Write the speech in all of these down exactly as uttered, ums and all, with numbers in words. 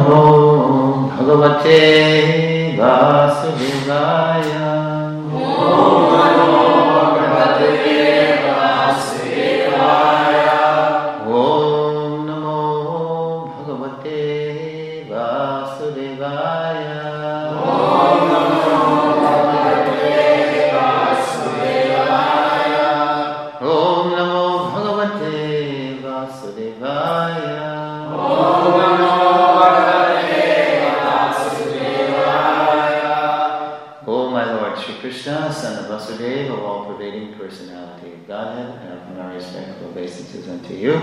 Namo Bhagavate Vasudevaya. Om Namo Bhagavate Vasudevaya. Om Namo Bhagavate Vasudevaya. Om Namo Bhagavate Vasudevaya. Om Namo Bhagavate Vasudevaya. Om Namo Bhagavate Vasudevaya. O my Lord Shri Krishna, Son of Vasudeva, all-pervading personality of Godhead, I offer my respectful obeisances unto you.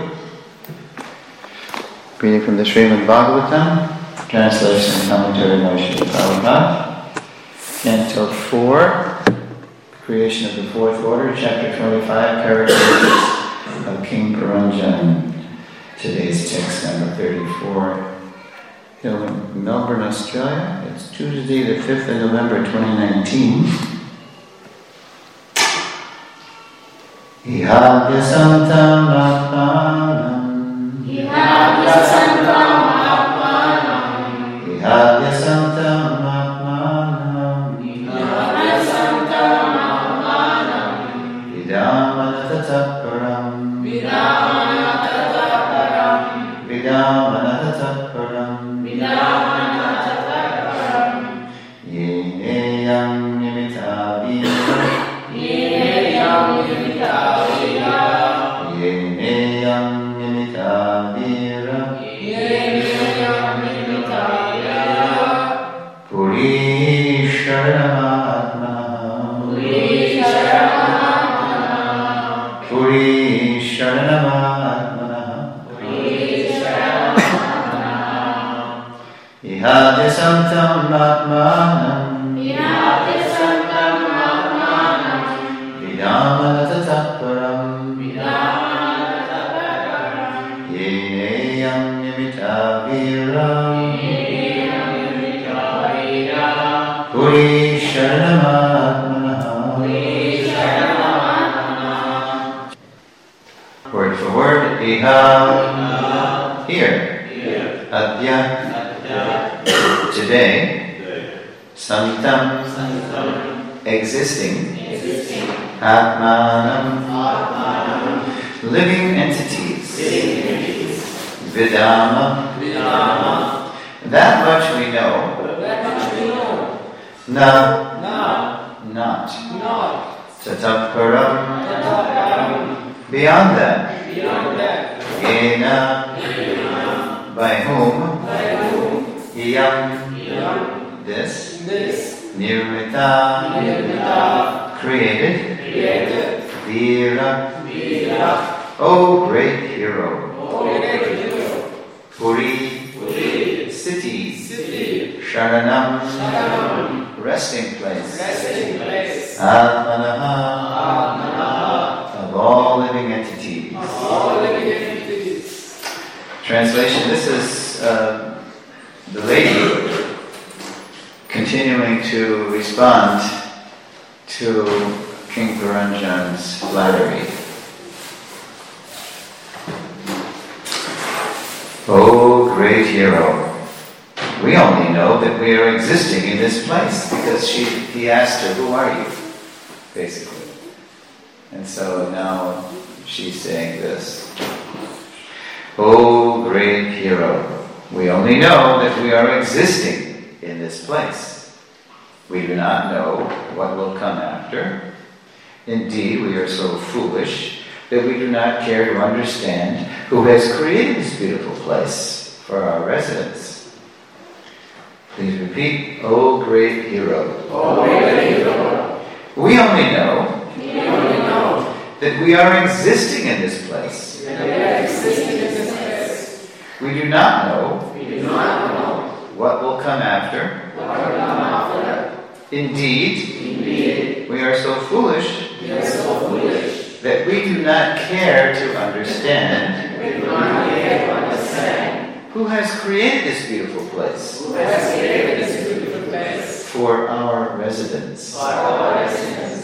Reading from the Srimad Bhagavatam, translation and commentary by Srila Prabhupada, Canto four, Creation of the Fourth Order, Chapter twenty-five, Characteristics of King Puranjan. Today's text number thirty-four. In Melbourne, Australia. It's Tuesday, the fifth of November, twenty nineteen. Ihadya santam atmanam. Ihadya santam atmanam. Ihadya santam atmanam. Ihadya santam atmanam. Vidam anatataparam. Vidam anatataparam. Vidam anatataparam. Vidam anatataparam. Yeneyam nimitavira. Yeneyam nimitavira. Yeneyam nimitavira. Yeneyam nimitavira. Puri Sharanamatmana. Puri Sharanamana. Puri Sharanamatmana. Puri Sharanamana. Ihadya santam atmanam. Ihadya santam atmanam. Vidam anatataparam. Vidam anatataparam. Yeneyam nimitavira. Yeneyam nimitavira. Puri Sharanamatmana. Puri Sharanamana. Word for word, Iha, here, Adya, today, Santam, existing, Atmanam, living entities, Vidama, that much we know, Na, not, Tataparam, beyond that, Yena, by whom, Iyam, this, Nirmita, created, Vira, O great hero, Puri, cities, Sharanam, resting place, Atmanaha, of all living entities. Translation, this is uh, the lady continuing to respond to King Puranjan's flattery. Oh, great hero, we only know that we are existing in this place because she, he asked her, who are you? Basically. And so now she's saying this. Oh, great hero, we only know that we are existing in this place. We do not know what will come after. Indeed, we are so foolish that we do not care to understand who has created this beautiful place for our residence. Please repeat, oh great hero. Oh, great hero. We only know, We only know that we are existing in this place. that we are existing in this place. We do not know We do not know what will come after. what will come after. Indeed, Indeed, we are so foolish we are so foolish. that we do not care to understand We do not care to understand who has created this beautiful place who has created this beautiful place for our residence. for our residence.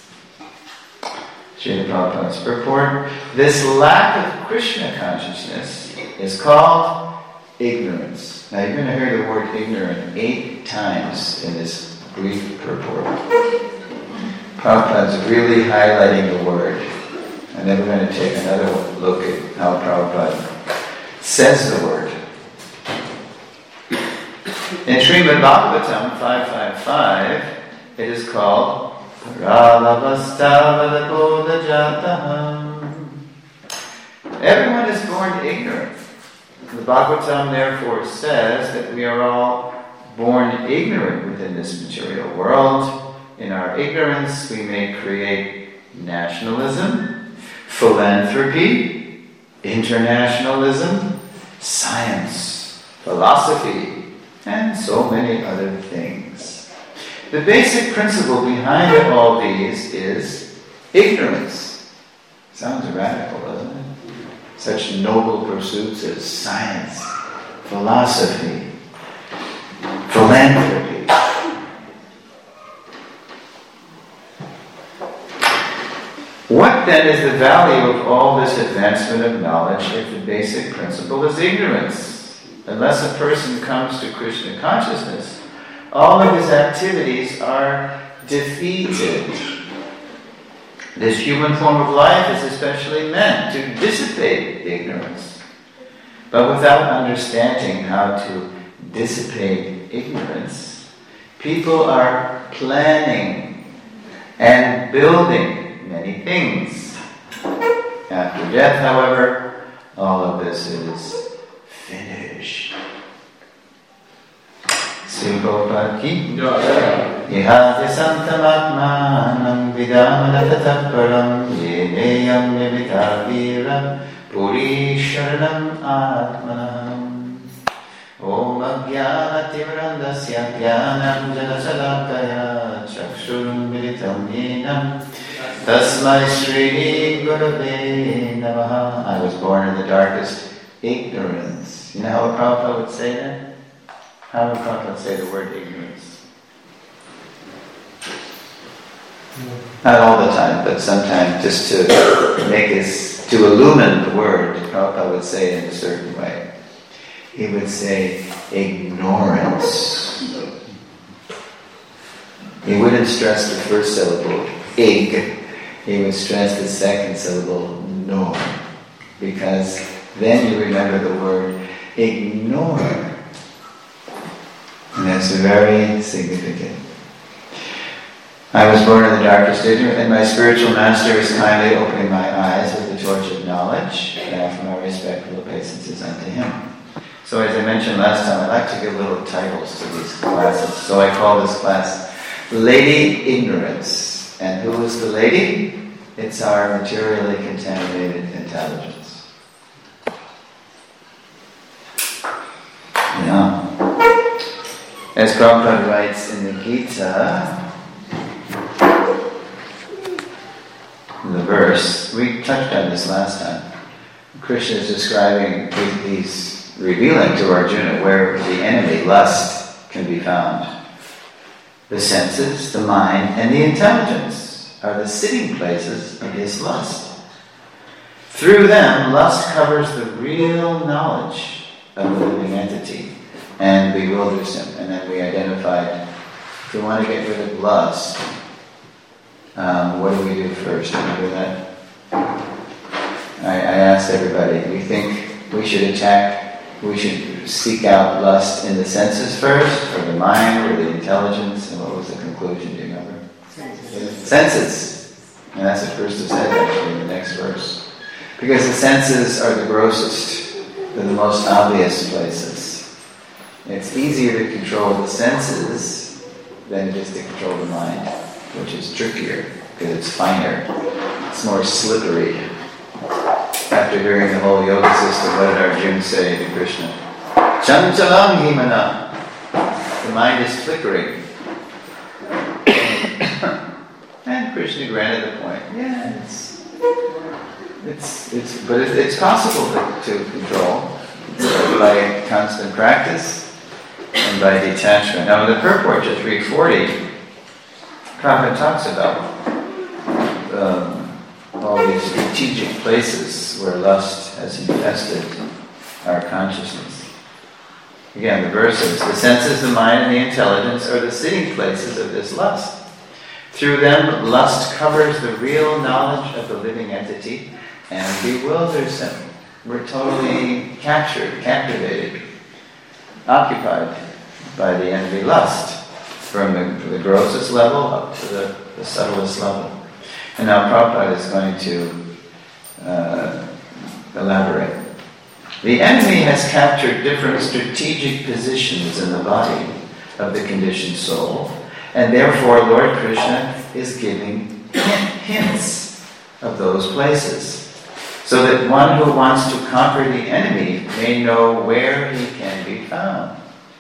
Srila Prabhupada's purport, this lack of Krishna consciousness is called ignorance. Now you're going to hear the word ignorant eight times in this brief purport. Prabhupada's really highlighting the word. And then we're going to take another look at how Prabhupada says the word. In Srimad Bhagavatam five fifty-five, it is called Pralabhastavadapodajataham. Everyone is born ignorant. The Bhagavatam therefore says that we are all born ignorant within this material world. In our ignorance, we may create nationalism, philanthropy, internationalism, science, philosophy, and so many other things. The basic principle behind all these is ignorance. Sounds radical, doesn't it? Such noble pursuits as science, philosophy, philanthropy. What then is the value of all this advancement of knowledge if the basic principle is ignorance? Unless a person comes to Krishna consciousness, all of his activities are defeated. This human form of life is especially meant to dissipate ignorance. But without understanding how to dissipate ignorance, people are planning and building many things. After death, however, all of this is finished. Sri Prabhupada ki Ihati santamatmanam vidamanatataparam yeneyam nivitaviram puri sharanam atmanam Om ajnanatimirandasya jnanam janasalakaya chakshurum militam yenam tasmai Shri Gurave Namaha. I was born in the darkest ignorance. You know how a Prabhupada would say that? How would Prabhupada say the word ignorance? Not all the time, but sometimes just to make us, to illumine the word, Prabhupada would say it in a certain way. He would say ignorance. He wouldn't stress the first syllable, ig. He would stress the second syllable, nor. Because then you remember the word ignore. And that's very significant. I was born in the darkest ignorance, and my spiritual master is kindly opening my eyes with the torch of knowledge, and I offer my respectful obeisances unto him. So as I mentioned last time, I like to give little titles to these classes. So I call this class Lady Ignorance. And who is the lady? It's our materially contaminated intelligence. Yeah. As Prabhupada writes in the Gita, in the verse, we touched on this last time. Krishna is describing, he's revealing to Arjuna where the enemy, lust, can be found. The senses, the mind, and the intelligence are the sitting places of his lust. Through them, lust covers the real knowledge of the living entity and bewilders him. And then we identified, if we want to get rid of lust, um, what do we do first? Remember that? I, I asked everybody, do you think we should attack, we should seek out lust in the senses first, or the mind, or the intelligence? And what was the conclusion, do you remember? Senses. Senses. And that's what Krishna said actually in the next verse. Because the senses are the grossest, they're the most obvious places. It's easier to control the senses than it is to control the mind, which is trickier, because it's finer, it's more slippery. After hearing the whole yoga system, what did Arjuna say to Krishna? Chanchalam himana. The mind is flickering. And Krishna granted the point. Yeah, it's, it's, it's but it, it's possible to, to control by constant practice and by detachment. Now, in the purport to three forty, Prabhupada talks about um, all these strategic places where lust has infested our consciousness. Again, the verses, the senses, the mind, and the intelligence are the sitting places of this lust. Through them, lust covers the real knowledge of the living entity and bewilders him. We're totally captured, captivated, occupied by the envy lust, from the, the grossest level up to the, the subtlest level. And now Prabhupada is going to uh, elaborate. The enemy has captured different strategic positions in the body of the conditioned soul, and therefore Lord Krishna is giving hints of those places, so that one who wants to conquer the enemy may know where he can be found.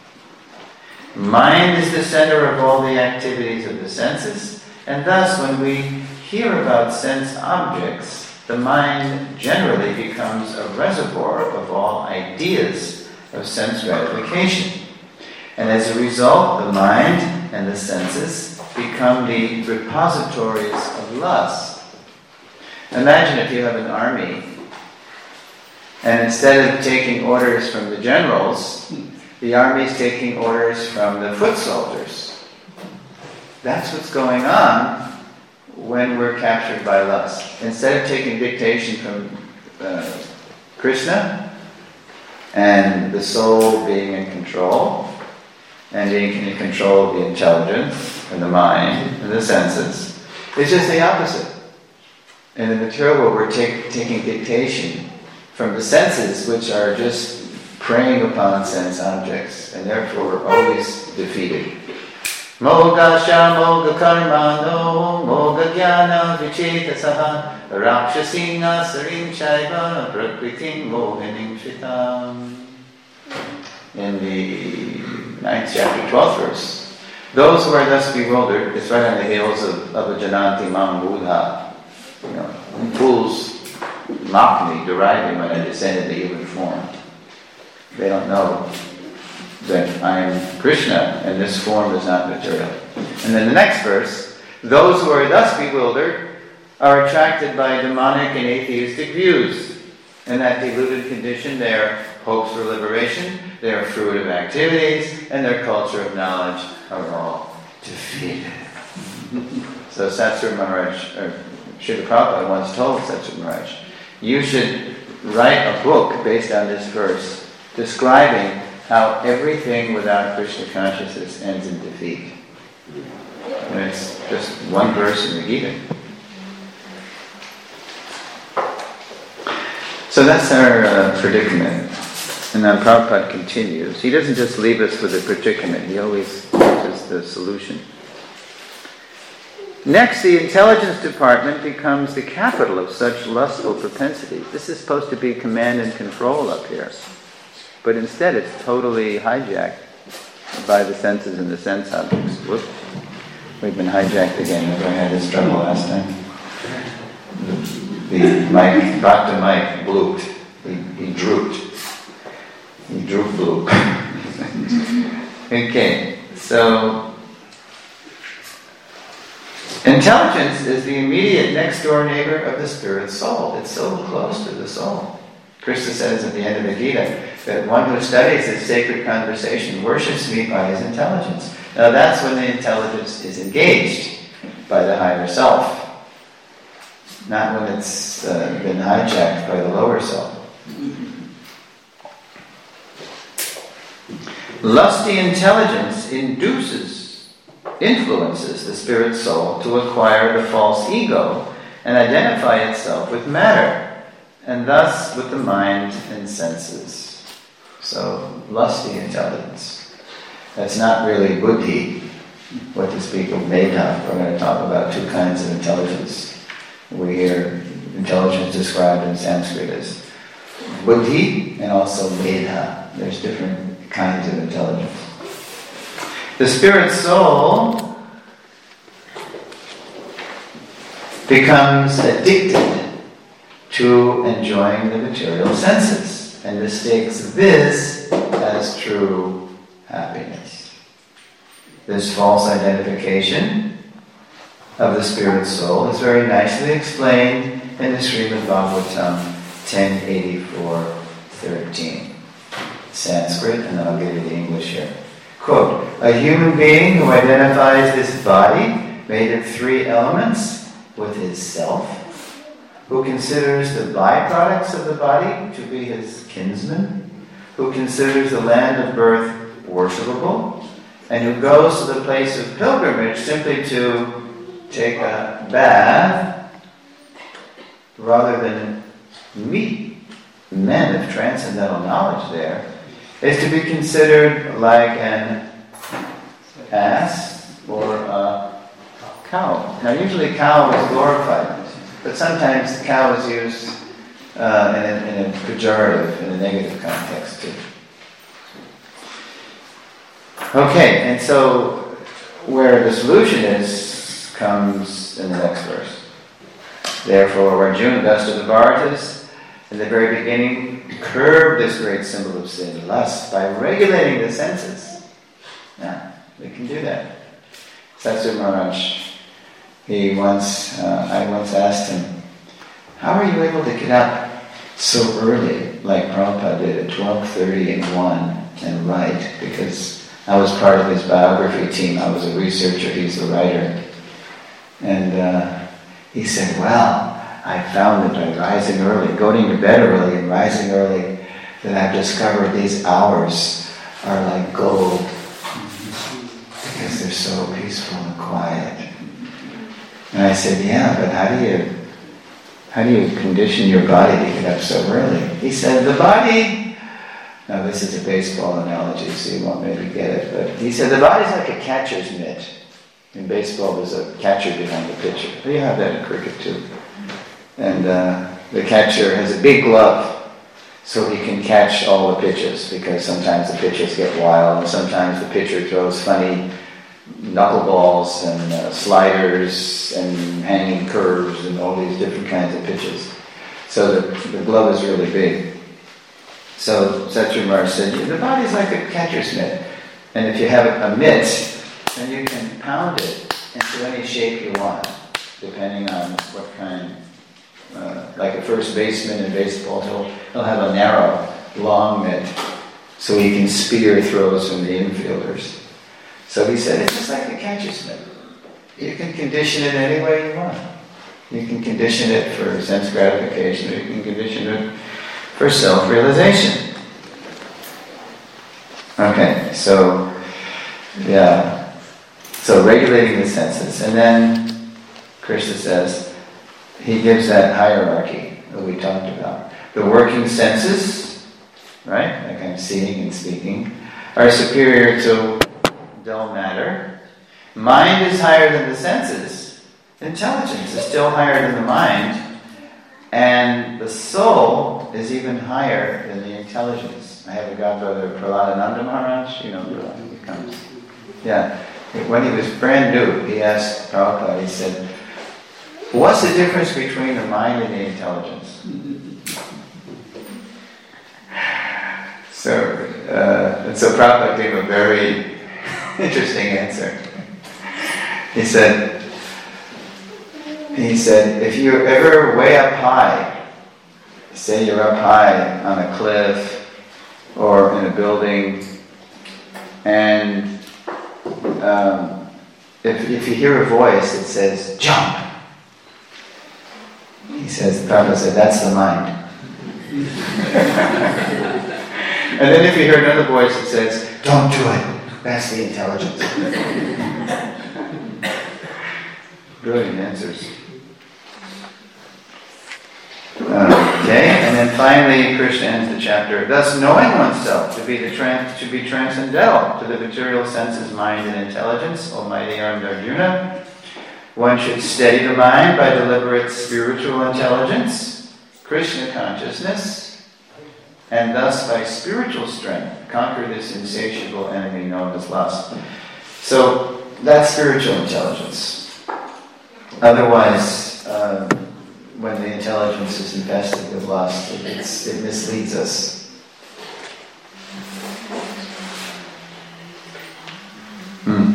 Mind is the center of all the activities of the senses, and thus when we hear about sense objects, the mind generally becomes a reservoir of all ideas of sense gratification. And as a result, the mind and the senses become the repositories of lust. Imagine if you have an army, and instead of taking orders from the generals, the army is taking orders from the foot soldiers. That's what's going on when we're captured by lust. Instead of taking dictation from uh, Krishna and the soul being in control and being in control of the intelligence and the mind and the senses, it's just the opposite. In the material world, we're take, taking dictation from the senses, which are just preying upon sense objects, and therefore we're always defeated. Moga sha moga karmano moga jnana vichetasaha rakshasina sarim shaiva prakritim mohinim shitam. In the ninth chapter, twelfth verse, those who are thus bewildered, it's right on the heels of, of a jananti mam buddha. You know, fools mock me, deride me when I descend into human form. They don't know that I am Krishna, and this form is not material. And then the next verse, those who are thus bewildered are attracted by demonic and atheistic views. In that deluded condition, their hopes for liberation, their fruitive activities, and their culture of knowledge are all defeated. So Satsur Maharaj, or Srila Prabhupada once told Satsur Maharaj, you should write a book based on this verse, describing how everything without Krishna consciousness ends in defeat. And it's just one verse in the Gita. So that's our uh, predicament. And then Prabhupada continues. He doesn't just leave us with a predicament, he always gives us the solution. Next, the intelligence department becomes the capital of such lustful propensities. This is supposed to be command and control up here. But instead it's totally hijacked by the senses and the sense objects. Whoops. We've been hijacked again. Remember I had this trouble last time? The, the mic, Doctor Mike blooped. He, he drooped. He droop bloop. Okay, so intelligence is the immediate next door neighbor of the spirit soul. It's so close to the soul. Krishna says at the end of the Gita that one who studies this sacred conversation worships me by his intelligence. Now that's when the intelligence is engaged by the higher self, not when it's uh, been hijacked by the lower self. Lusty intelligence induces, influences the spirit soul to acquire the false ego and identify itself with matter, and thus with the mind and senses. So, lusty intelligence. That's not really buddhi, what to speak of medha. We're going to talk about two kinds of intelligence. We hear intelligence described in Sanskrit as buddhi and also medha. There's different kinds of intelligence. The spirit soul becomes addicted to enjoying the material senses and mistakes this as true happiness. This false identification of the spirit soul is very nicely explained in the Srimad Bhagavatam ten eighty-four thirteen. Sanskrit, and then I'll give you the English here. Quote, a human being who identifies this body made of three elements with his self, who considers the byproducts of the body to be his kinsmen, who considers the land of birth worshipable, and who goes to the place of pilgrimage simply to take a bath rather than meet men of transcendental knowledge there, is to be considered like an ass or a cow. Now usually cow is glorified, but sometimes the cow is used uh, in, a, in a pejorative, in a negative context too. Okay, and so where the solution is comes in the next verse. Therefore, Arjuna, best of the Bharatas, in the very beginning, curbed this great symbol of sin, lust, by regulating the senses. Yeah, we can do that. Satsuma Maharaj, he once, uh, I once asked him, how are you able to get up so early, like Prabhupada did at twelve thirty and one, and write? Because I was part of his biography team. I was a researcher, he's a writer. And uh, he said, well, I found that by rising early, going to bed early and rising early, that I've discovered these hours are like gold because they're so peaceful and quiet. And I said, yeah, but how do you how do you condition your body to get up so early? He said, the body, now this is a baseball analogy, so you won't maybe get it, but he said the body's like a catcher's mitt. In baseball, there's a catcher behind the pitcher. You have that in cricket too. And uh, the catcher has a big glove so he can catch all the pitches, because sometimes the pitches get wild and sometimes the pitcher throws funny knuckleballs and uh, sliders and hanging curves and all these different kinds of pitches. So the, the glove is really big. So Satsuma Maharaj said, the body's like a catcher's mitt. And if you have a mitt, then you can pound it into any shape you want, depending on what kind. Uh, like a first baseman in baseball, he'll, he'll have a narrow, long mitt, so he can spear throws from the infielders. So he said, it's just like a catcher's mitt. You can condition it any way you want. You can condition it for sense gratification, or you can condition it for self-realization. Okay, so, yeah. So regulating the senses. And then Krishna says, he gives that hierarchy that we talked about. The working senses, right, like I'm seeing and speaking, are superior to dull matter. Mind is higher than the senses. Intelligence is still higher than the mind. And the soul is even higher than the intelligence. I have a godbrother, Prahladananda Maharaj, you know, he comes. Yeah. When he was brand new, he asked Prabhupada, he said, what's the difference between the mind and the intelligence? So, uh, and so Prabhupada gave a very interesting answer. He said, he said, if you're ever way up high, say you're up high on a cliff or in a building, and Um, if, if you hear a voice that says, jump, he says, the Prabhupada said, that's the mind. And then if you hear another voice that says, don't do it, that's the intelligence. Brilliant answers. Okay, and then finally Krishna ends the chapter. Thus, knowing oneself to be the trans, to be transcendental to the material senses, mind, and intelligence, Almighty armed Arjuna, one should steady the mind by deliberate spiritual intelligence, Krishna consciousness, and thus by spiritual strength conquer this insatiable enemy known as lust. So that's spiritual intelligence. Otherwise, um, when the intelligence is infested with lust, it, it's, it misleads us. Hmm.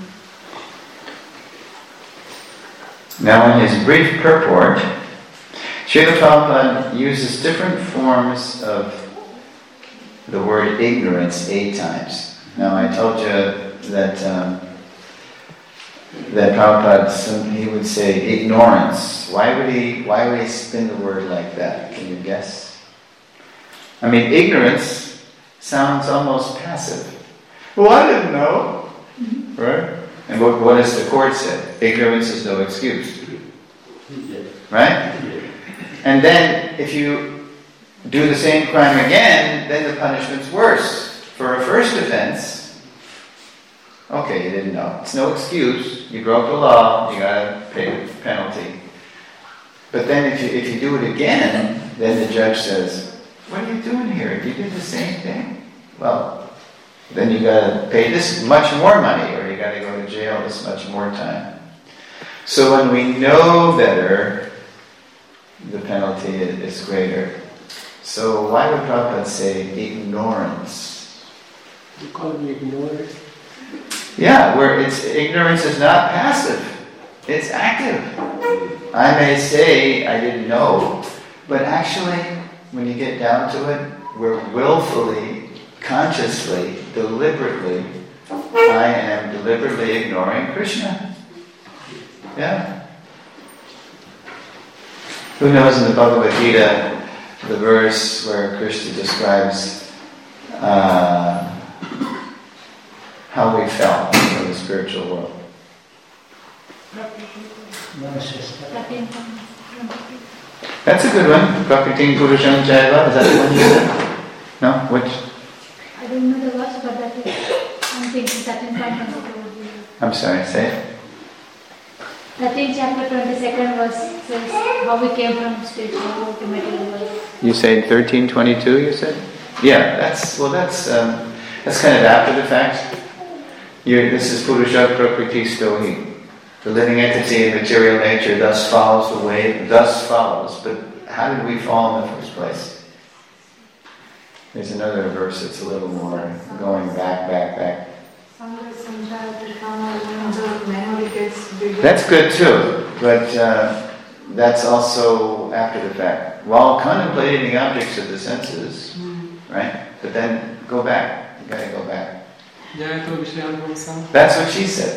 Now, in his brief purport, Srila Prabhupada uses different forms of the word ignorance eight times. Now I told you that um, that Prabhupada, some, he would say ignorance. Why would he? Why would he spin the word like that? Can you guess? I mean, ignorance sounds almost passive. Well, I didn't know, mm-hmm. right? And what, what does the court say? Ignorance is no excuse, right? And then if you do the same crime again, then the punishment's worse. For a first offense, okay, you didn't know. It's no excuse. You broke the law. You got to pay the penalty. But then if you if you do it again, then the judge says, "What are you doing here? You did the same thing." Well, then you got to pay this much more money, or you got to go to jail this much more time. So when we know better, the penalty is greater. So why would Prabhupada say ignorance? You call me ignorant? Yeah, where it's ignorance is not passive, it's active. I may say I didn't know, but actually, when you get down to it, we're willfully, consciously, deliberately, I am deliberately ignoring Krishna. Yeah. Who knows in the Bhagavad Gita, the verse where Krishna describes uh, how we fell in the spiritual world? That's a good one. Prakritim Purusham Jaiva. Is that the one you said? No? Which? I don't know the verse, but that is, I'm thinking thirteen twenty-two. I'm sorry, say it. thirteen chapter twenty-second verse says how we came from spiritual world to material world. You say thirteen twenty-two, you said? Yeah, that's, well that's, um, that's kind of after the fact. You're, this is Purusha Prakriti Stohi. The living entity in material nature thus follows the way, thus follows. But how did we fall in the first place? There's another verse that's a little more going back, back, back. That's good too, but uh, that's also after the fact. While contemplating the objects of the senses, right? But then go back. You gotta go back. That's what she said.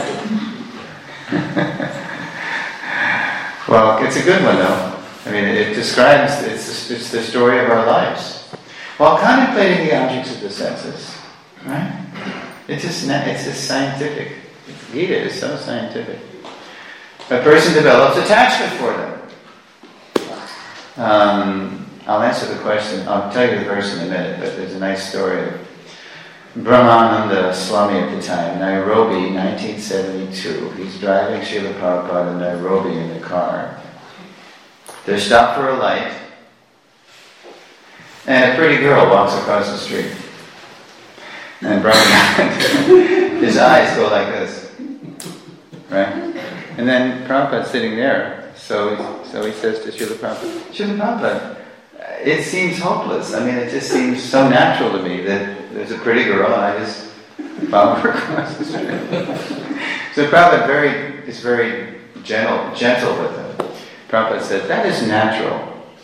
Well, it's a good one though. I mean, it describes, it's, it's the story of our lives. While contemplating the objects of the senses, right? It's just, it's just scientific. Gita is so scientific. A person develops attachment for them. Um, I'll answer the question, I'll tell you the verse in a minute, but there's a nice story of Brahmananda Swami at the time, Nairobi, nineteen seventy-two. He's driving Srila Prabhupada in Nairobi in the car. They're stopped for a light, and a pretty girl walks across the street. And Brahmananda, his eyes go like this, right? And then Prabhupada's sitting there, so he, so he says to Srila Prabhupada, Srila Prabhupada, it seems hopeless. I mean, it just seems so natural to me that there's a pretty girl and I just follow her across the street. So Prabhupada very, is very gentle, gentle with him. Prabhupada said, that is natural.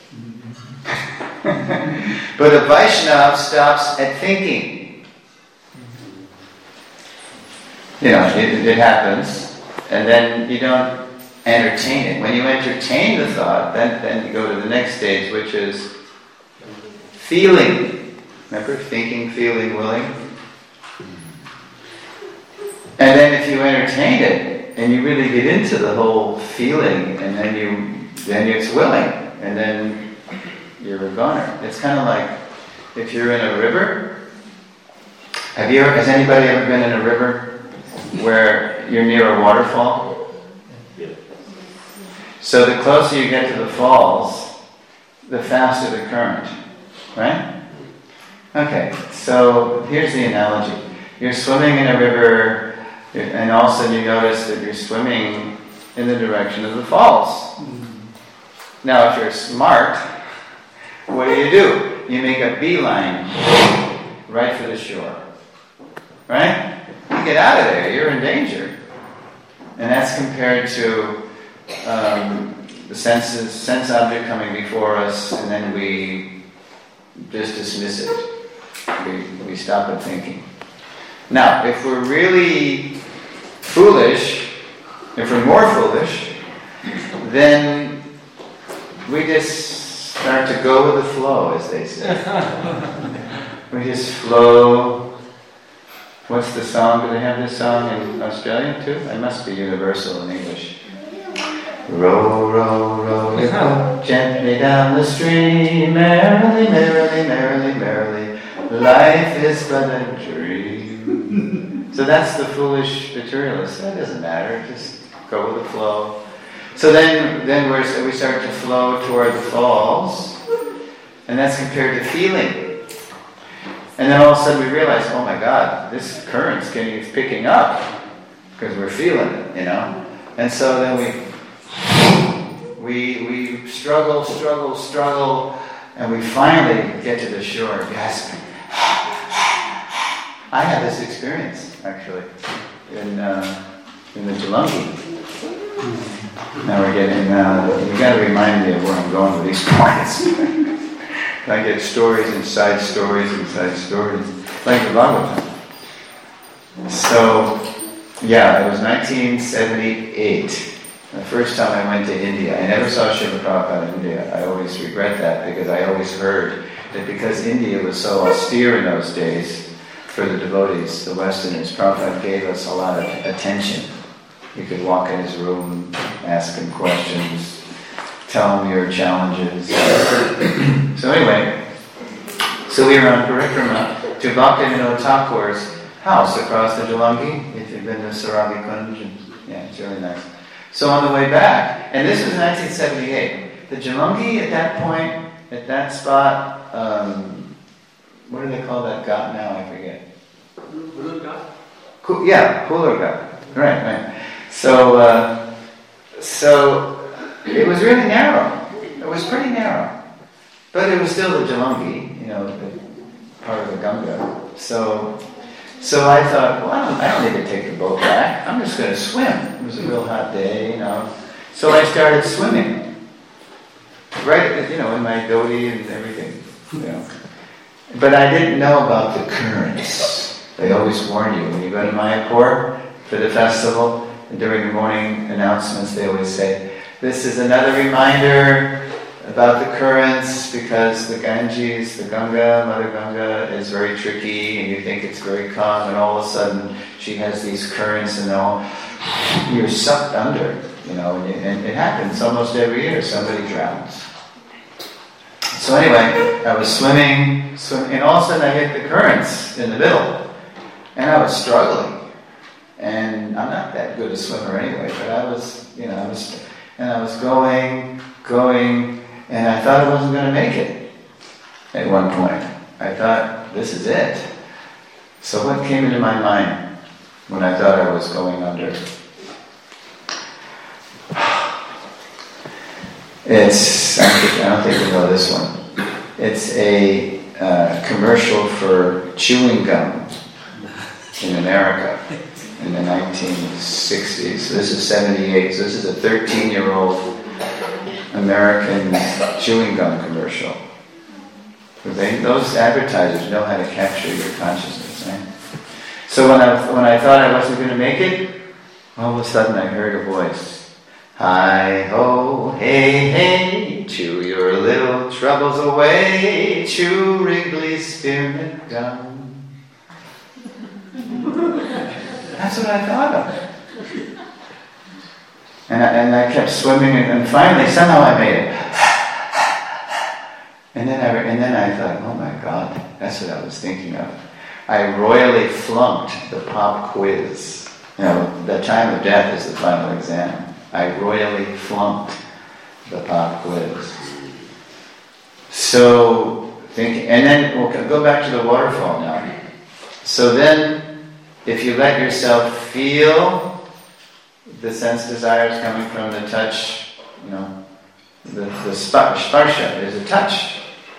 But a Vaishnava stops at thinking. You know, it, it happens, and then you don't entertain it. When you entertain the thought, then, then you go to the next stage, which is feeling. Remember? Thinking, feeling, willing. And then if you entertain it, and you really get into the whole feeling, and then you, then it's willing, and then you're a goner. It's kind of like if you're in a river. Have you ever, has anybody ever been in a river where you're near a waterfall? So the closer you get to the falls, the faster the current, right? Okay, so here's the analogy. You're swimming in a river, and all of a sudden you notice that you're swimming in the direction of the falls. Now if you're smart, what do you do? You make a beeline right for the shore. Right? You get out of there, you're in danger. And that's compared to um, the senses, sense object coming before us, and then we just dismiss it. We, we stop at thinking. Now, if we're really foolish, if we're more foolish, then we just start to go with the flow, as they say. We just flow. What's the song? Do they have this song in Australia too? It must be universal in English. Row, row, row your boat gently down the stream, merrily, merrily, merrily, merrily. Life is but a dream. So that's the foolish materialist. That doesn't matter. Just go with the flow. So then, then we're, we start to flow toward the falls, and that's compared to feeling. And then all of a sudden we realize, oh my God, this current's getting picking up because we're feeling it, you know. And so then we we we struggle, struggle, struggle, and we finally get to the shore, gasping. I had this experience actually in uh, in the Jalangi. Now we're getting. Uh, you got to remind me of where I'm going with these points. I get stories inside stories inside stories, like the Bhagavatam. So, yeah, it was nineteen seventy-eight, the first time I went to India. I never saw Srila Prabhupada in India. I always regret that because I always heard that because India was so austere in those days for the devotees, the Westerners, Prabhupada gave us a lot of attention. You could walk in his room, ask him questions, tell him your challenges. So anyway, so we were on parikrama to Bhaktivinoda Thakur's house across the Jalangi. If you've been to Sarabi Kunj, and, yeah, it's really nice. So on the way back, and this was nineteen seventy-eight, the Jalangi at that point, at that spot, um, what do they call that ghat now? I forget. Ku- yeah, Cooler Ghat. Right, right. So, uh, so it was really narrow. It was pretty narrow. But it was still the Jalangi, you know, the part of the Ganga. So, so I thought, well, I don't, I don't need to take the boat back. I'm just going to swim. It was a real hot day, you know. So I started swimming, right, you know, in my dhoti and everything, you know. But I didn't know about the currents. They always warn you when you go to Mayapur for the festival. And during the morning announcements, they always say, "This is another reminder about the currents because the Ganges, the Ganga, Mother Ganga, is very tricky, and you think it's very calm, and all of a sudden she has these currents, and all you're sucked under, you know." And, and it happens almost every year. Somebody drowns. So anyway, I was swimming, swimming, and all of a sudden I hit the currents in the middle, and I was struggling. And I'm not that good a swimmer anyway, but I was, you know, I was, and I was going, going, and I thought I wasn't going to make it at one point. I thought, this is it. So what came into my mind when I thought I was going under? It's, I, think, I don't think you know this one. It's a uh, commercial for chewing gum in America in the nineteen sixties. So this is seventy-eight. So this is a thirteen-year-old American chewing gum commercial. They, those advertisers know how to capture your consciousness, right? So when I when I thought I wasn't going to make it, all of a sudden I heard a voice. Hi ho, hey hey, chew your little troubles away, chew Wrigley's spearmint gum. That's what I thought of. And I, and I kept swimming, and, and finally, somehow I made it. And then I and then I thought, oh my God, that's what I was thinking of. I royally flunked the pop quiz. You know, the time of death is the final exam. I royally flunked the pop quiz. So, thinking, and then we'll go back to the waterfall now. So then, if you let yourself feel the sense desires coming from the touch, you know, the, the sparsha is a touch.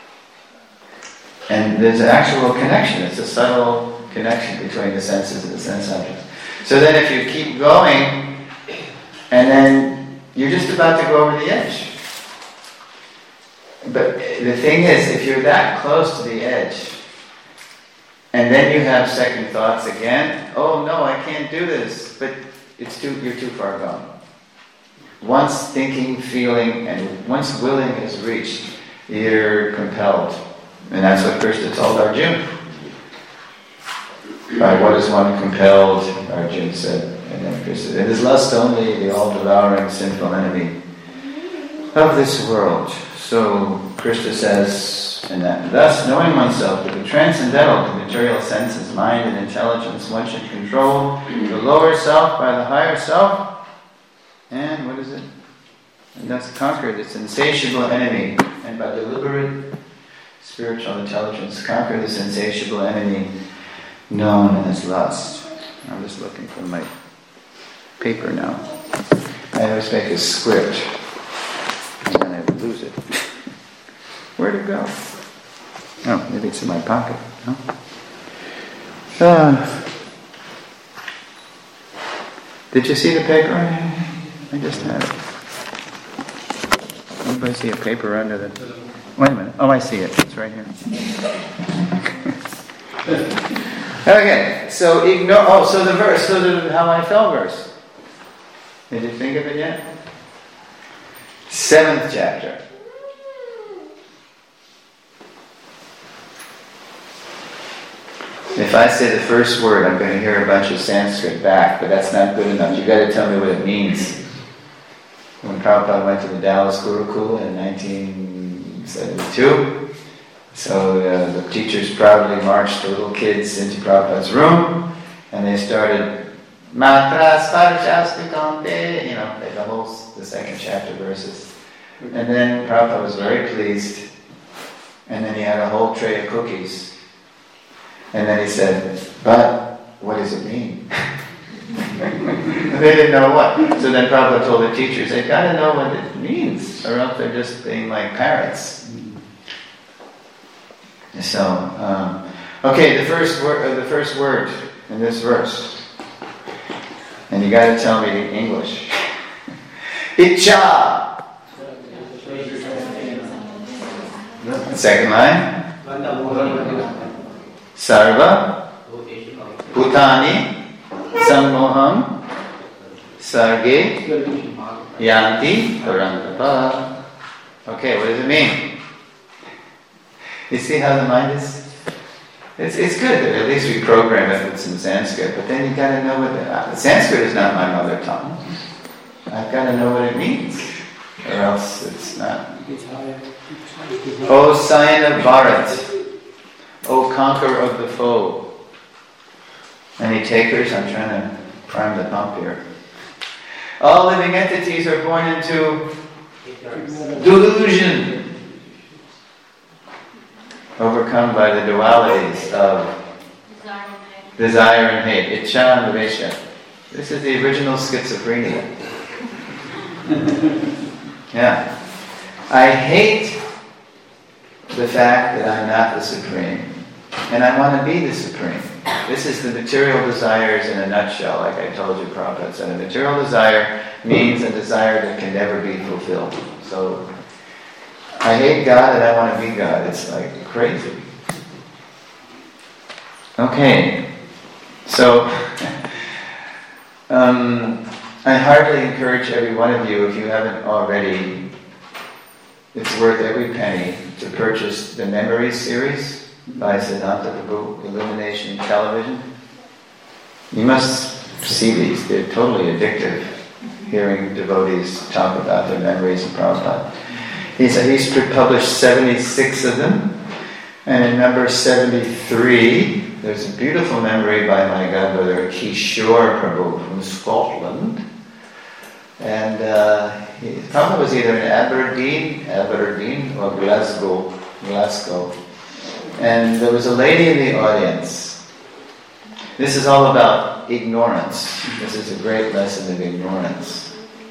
And there's an actual connection. It's a subtle connection between the senses and the sense objects. So then if you keep going, and then you're just about to go over the edge. But the thing is, if you're that close to the edge, And then you have second thoughts again. Oh no, I can't do this. But it's too, you're too far gone. Once thinking, feeling, and once willing is reached, you're compelled. And that's what Krishna told Arjuna. By what is one compelled, Arjuna said. And then Krishna said, it is lust only, the all-devouring sinful enemy of this world. So Krishna says, and that, thus knowing oneself with the transcendental, the material senses, mind and intelligence, one should control the lower self by the higher self, and what is it? And thus conquer this insatiable enemy, and by deliberate spiritual intelligence, conquer this insatiable enemy known as lust. I'm just looking for my paper now. I always make a script, and then I lose it. Where'd it go? Oh, maybe it's in my pocket. No? Uh, did you see the paper? I just had it. Anybody see a paper under the... Wait a minute. Oh, I see it. It's right here. Okay, so ignore... Oh, so the verse, so the How I Fell verse. Did you think of it yet? Seventh chapter. If I say the first word, I'm going to hear a bunch of Sanskrit back, but that's not good enough. You've got to tell me what it means. When Prabhupada went to the Dallas Gurukul in nineteen seventy-two, so uh, the teachers proudly marched the little kids into Prabhupada's room, and they started Matra Sparchastikante, you know, the whole, the second chapter verses. And then Prabhupada was very pleased, and then he had a whole tray of cookies. And then he said, but what does it mean? They didn't know what. So then Prabhupada told the teachers, they've got to know what it means, or else they're just being like parrots. So, um, okay, the first word, uh, the first word in this verse, and you got to tell me in English. Icha. Second line. Sarva Bhutani Sammoham Sarge Yanti Parantapa. Okay, what does it mean? You see how the mind is? It's it's good that at least we program it with some Sanskrit, but then you got to know what the... Uh, Sanskrit is not my mother tongue. I've got to know what it means, or else it's not. O sign of Bharat, O conqueror of the foe. Any takers? I'm trying to prime the pump here. All living entities are born into delusion, overcome by the dualities of desire and hate. Icha and Dvesha. This is the original schizophrenia. Yeah. I hate the fact that I'm not the Supreme. And I want to be the Supreme. This is the material desires in a nutshell, like I told you, Prabhupada said. A material desire means a desire that can never be fulfilled. So, I hate God and I want to be God. It's like crazy. Okay. So, um, I heartily encourage every one of you, if you haven't already, it's worth every penny to purchase the Memories series by Siddhanta Prabhu, Illumination Television. You must see these. They're totally addictive, hearing devotees talk about their memories of Prabhupada. He's, he's published seventy-six of them, and in number seventy-three, there's a beautiful memory by my godbrother Kishore Prabhu from Scotland. And uh, he, Prabhupada was either in Aberdeen, Aberdeen or Glasgow, Glasgow. And there was a lady in the audience. This is all about ignorance. This is a great lesson of ignorance.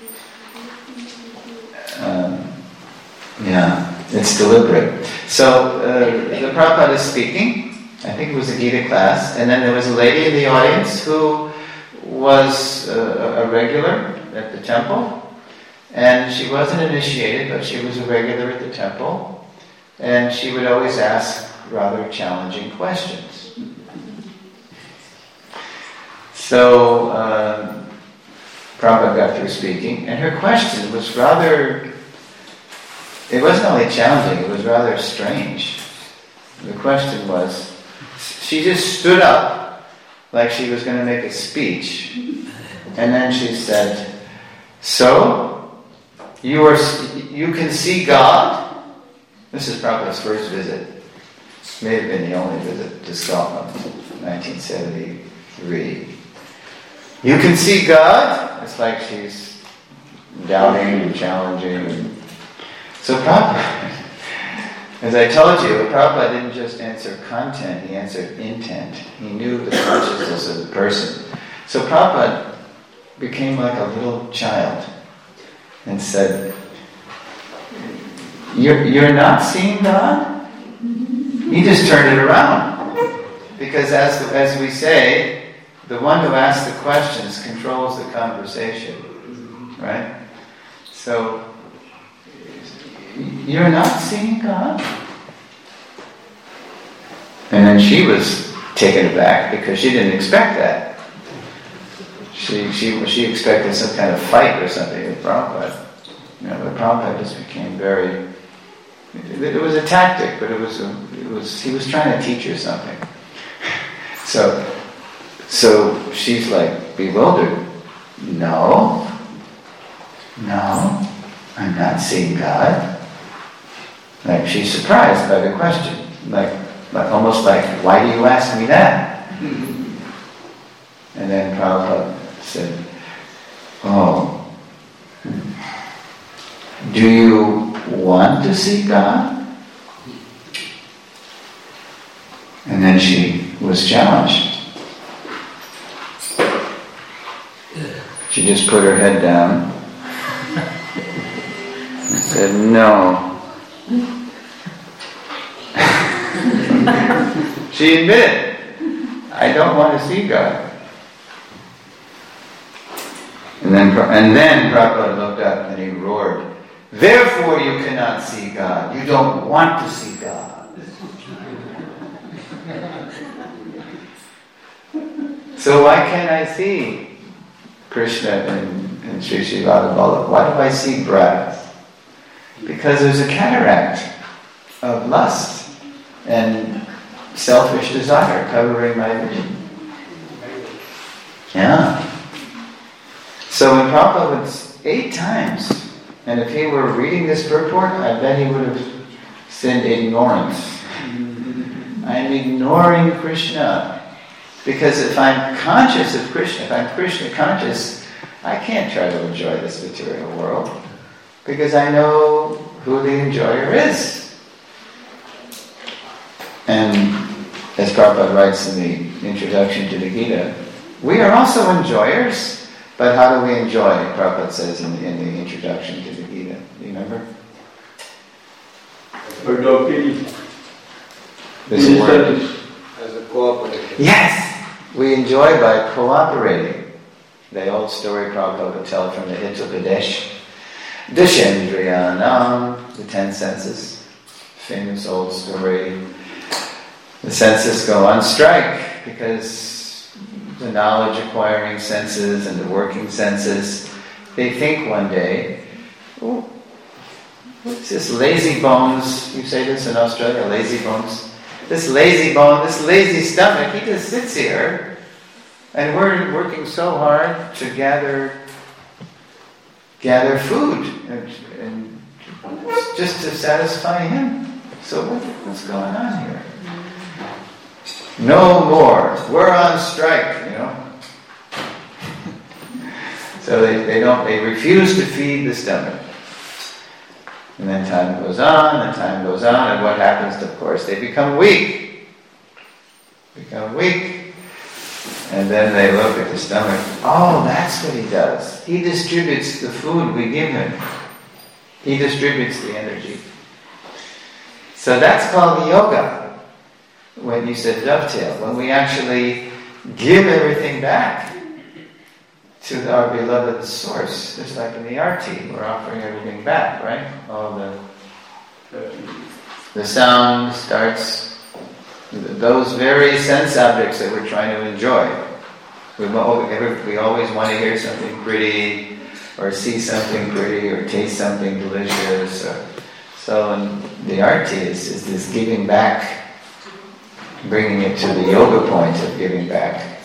Um, yeah, it's deliberate. So uh, the Prabhupada is speaking. I think it was a Gita class. And then there was a lady in the audience who was uh, a regular at the temple. And she wasn't initiated, but she was a regular at the temple. And she would always ask rather challenging questions. So, um, Prabhupada got through speaking, and her question was rather, it wasn't only challenging, it was rather strange. The question was, she just stood up like she was going to make a speech, and then she said, so, you are, you can see God? This is Prabhupada's first visit. May have been the only visit to Scotland, nineteen seventy-three. You can see God? It's like she's doubting and challenging. So Prabhupada, as I told you, Prabhupada didn't just answer content, he answered intent. He knew the consciousness of the person. So Prabhupada became like a little child and said, You're, you're not seeing God? He just turned it around. Because as, as we say, the one who asks the questions controls the conversation. Right? So, you're not seeing God? And then she was taken aback because she didn't expect that. She she she expected some kind of fight or something with Prabhupada. You know, but Prabhupada just became very... It, it was a tactic, but it was a, it was he was trying to teach her something. So so she's like bewildered. No, no, I'm not seeing God. Like she's surprised by the question. Like, like almost like, why do you ask me that? And then Prabhupada said, oh, do you want to see God? And then she was challenged. She just put her head down and said, no. She admitted, I don't want to see God. And then, and then Prabhupada looked up and he roared, therefore you cannot see God. You don't want to see God. So why can't I see Krishna and, and Sri Sri Radha Vallabha? Why do I see breath? Because there's a cataract of lust and selfish desire covering my vision. Yeah. So when Prabhupada was eight times, and if he were reading this purport, I bet he would have said ignorance. I am ignoring Krishna. Because if I'm conscious of Krishna, if I'm Krishna conscious, I can't try to enjoy this material world. Because I know who the enjoyer is. And as Prabhupada writes in the introduction to the Gita, we are also enjoyers, but how do we enjoy? Prabhupada says in the, in the introduction to the Gita. Do you remember? There's a word. As a cooperative. Yes! We enjoy by cooperating. The old story Prabhupada would tell from the Hitopadesh. Dashendriyanam, the ten senses. Famous old story. The senses go on strike because the knowledge acquiring senses and the working senses, they think one day, oh, what's this lazy bones, you say this in Australia, lazy bones? This lazy bone, this lazy stomach, he just sits here and we're working so hard to gather gather food and, and just to satisfy him. So what, what's going on here? No more. We're on strike, you know. So they, they don't they refuse to feed the stomach. And then time goes on, and time goes on, and what happens, of course? They become weak. Become weak. And then they look at the stomach. Oh, that's what he does. He distributes the food we give him. He distributes the energy. So that's called the yoga. When you said dovetail, when we actually give everything back to our beloved source, just like in the arti, we're offering everything back, right? All the the sound starts, those very sense objects that we're trying to enjoy, We, we always want to hear something pretty, or see something pretty, or taste something delicious. Or, so in the arti is, is this giving back, bringing it to the yoga point of giving back.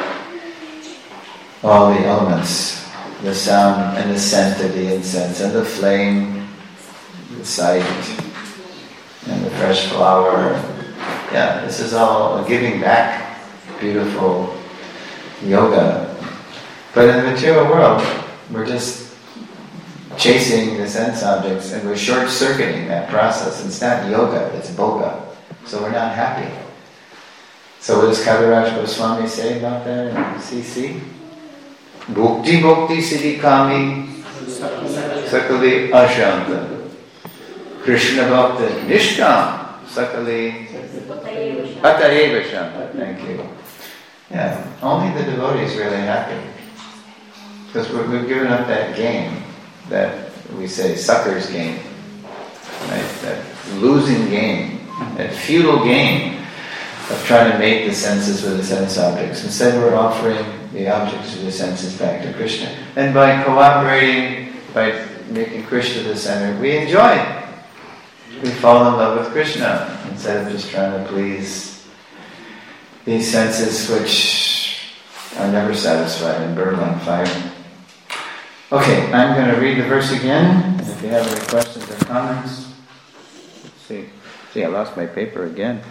All the elements, the sound and the scent of the incense, and the flame, the sight, and the fresh flower. Yeah, this is all a giving back, beautiful yoga. But in the material world, we're just chasing the sense objects and we're short-circuiting that process. It's not yoga, it's boga. So we're not happy. So what does Kaviraj Goswami say about that in C C? Bhukti bhukti siddhi kami sakali ashanta. Krishna bhakta nishkam sakali atayeva shanta. Thank you. Yeah, only the devotee is really happy. Because we've given up that game, that we say sucker's game, right? That losing game, that futile game of trying to make the senses with the sense objects. Instead we're offering the objects of the senses back to Krishna. And by cooperating, by making Krishna the center, we enjoy it. We fall in love with Krishna instead of just trying to please these senses which are never satisfied and burn like fire. Okay, I'm going to read the verse again. And if you have any questions or comments, let's see. See, I lost my paper again.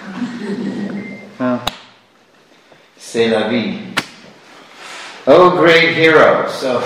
Well, c'est la vie. Oh, great hero! So,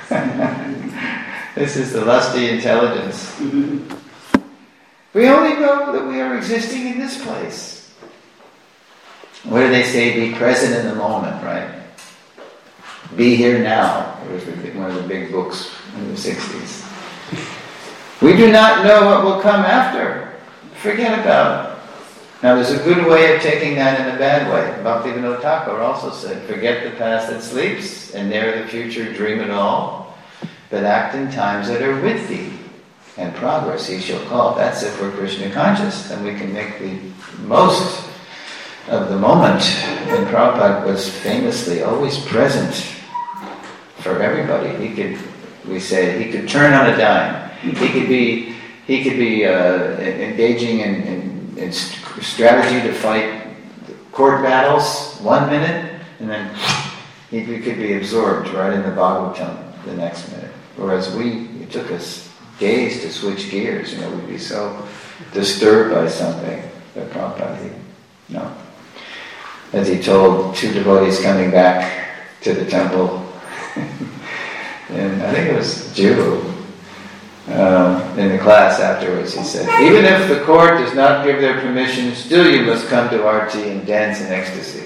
this is the lusty intelligence. We only know that we are existing in this place. What do they say? Be present in the moment, right? Be here now. It was one of the big books in the sixties. We do not know what will come after. Forget about it. Now there's a good way of taking that in a bad way. Bhaktivinoda Thakur also said, forget the past that sleeps, and ne'er the future dream at all, but act in times that are with thee, and progress he shall call. That's if we're Krishna conscious, and we can make the most of the moment. And Prabhupada was famously always present for everybody. He could, we say, he could turn on a dime. He could be, he could be uh, engaging in, in, in strategy to fight court battles one minute, and then he, he could be absorbed right in the Bhagavatam the next minute. Whereas we, it took us days to switch gears. You know, we'd be so disturbed by something. But Prabhupada, he, no. As he told two devotees coming back to the temple, and I think it was Jew, um, in the class afterwards, he said, even if the court does not give their permission, still you must come to Arti and dance in ecstasy.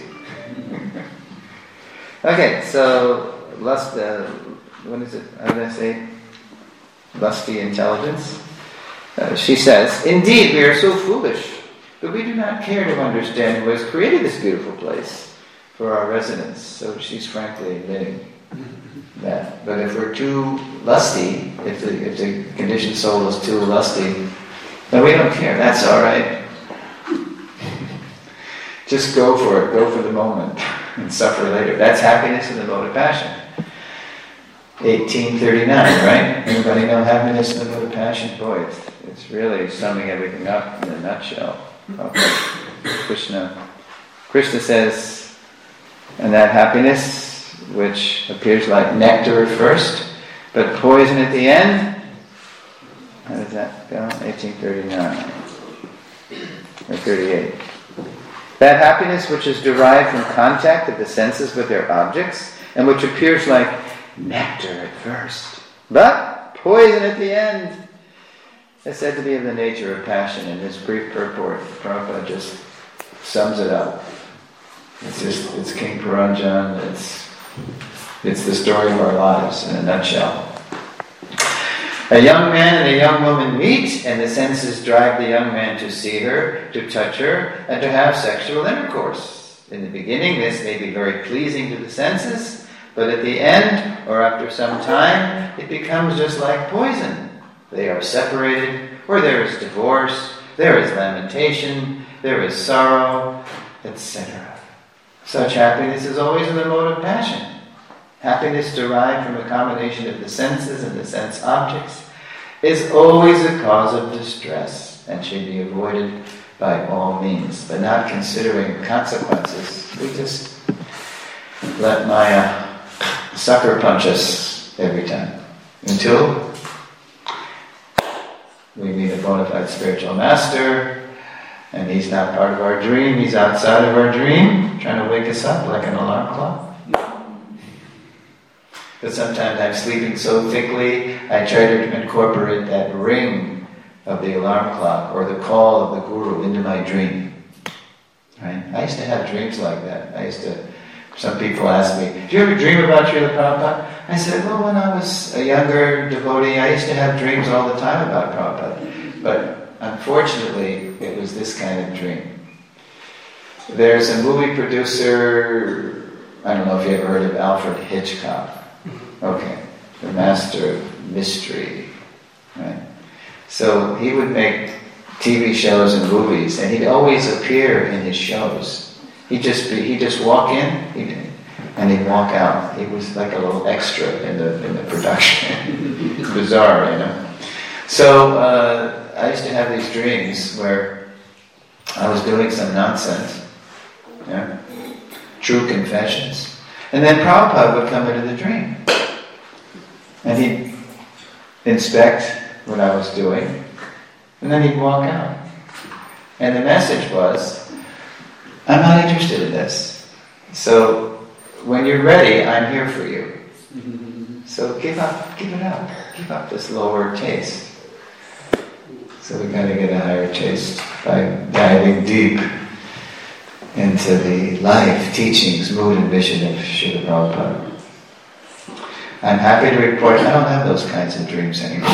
Okay, so lust, uh, what is it, how did I say? Lusty intelligence. Uh, she says, indeed, we are so foolish, but we do not care to understand who has created this beautiful place for our residence. So she's frankly admitting that. But if we're too lusty, if the, if the conditioned soul is too lusty, then we don't care. That's all right. Just go for it. Go for the moment and suffer later. That's happiness in the mode of passion. eighteen thirty-nine, right? Anybody know happiness in the mode of passion? Boy, it's, it's really summing everything up in a nutshell. Okay. Krishna, Krishna says, and that happiness, which appears like nectar at first, but poison at the end. How does that go? eighteen thirty-nine or thirty-eight. That happiness which is derived from contact of the senses with their objects, and which appears like nectar at first, but poison at the end, is said to be of the nature of passion. In this brief purport, Prabhupada just sums it up. It's just, it's King Puranjan, it's It's the story of our lives in a nutshell. A young man and a young woman meet, and the senses drive the young man to see her, to touch her, and to have sexual intercourse. In the beginning, this may be very pleasing to the senses, but at the end, or after some time, it becomes just like poison. They are separated, or there is divorce, there is lamentation, there is sorrow, et cetera. Such happiness is always in the mode of passion. Happiness derived from a combination of the senses and the sense objects is always a cause of distress and should be avoided by all means. But not considering consequences, we just let Maya sucker punch us every time until we meet a bona fide spiritual master, and he's not part of our dream, he's outside of our dream, trying to wake us up like an alarm clock. But sometimes I'm sleeping so thickly, I try to incorporate that ring of the alarm clock or the call of the guru into my dream. Right? I used to have dreams like that. I used to, some people ask me, do you ever dream about Srila Prabhupada? I said, well, when I was a younger devotee, I used to have dreams all the time about Prabhupada. But unfortunately, it was this kind of dream. There's a movie producer, I don't know if you ever heard of Alfred Hitchcock. Okay, the master of mystery, right? So he would make T V shows and movies, and he'd always appear in his shows. He'd just be, he'd just walk in, he'd, and he'd walk out. He was like a little extra in the in the production. Bizarre, you know. So uh, I used to have these dreams where I was doing some nonsense, yeah, true confessions, and then Prabhupada would come into the dream. And he'd inspect what I was doing, and then he'd walk out. And the message was, I'm not interested in this. So when you're ready, I'm here for you. So give up, give it up, give up this lower taste. So we got to get a higher taste by diving deep into the life, teachings, mood, and mission of Srila Prabhupada. I'm happy to report I don't have those kinds of dreams anymore.